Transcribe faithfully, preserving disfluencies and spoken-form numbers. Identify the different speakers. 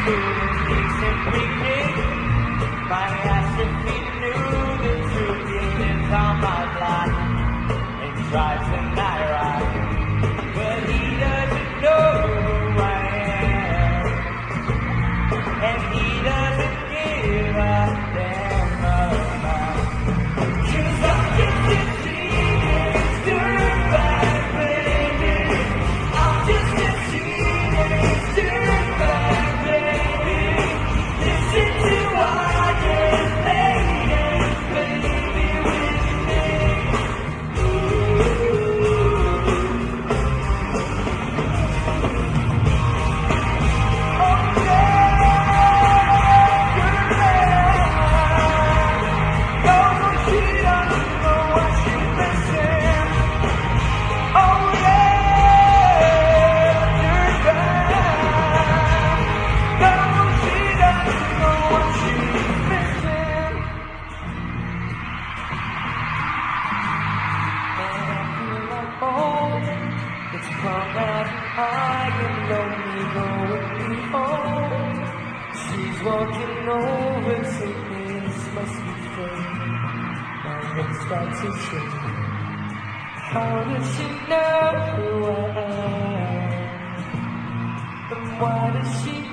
Speaker 1: He simply did. My ass if he knew the truth, he lives on my block and drives the night ride. But he doesn't know who I am, and he doesn't give a damn about. 'Cause I'm just a teenage dirtbag, baby. I'm just a teenage dirtbag, baby. Listen to what you're playing, baby, with me. Oh yeah, you're mad. No, she doesn't know what she's missing. Oh yeah, you're bad. No, she doesn't know what she's missing. And I feel like home. It's come out high and lonely going me home. She's walking over, saying this must be fate. My head starts to shake. How does she know who I am? And why does she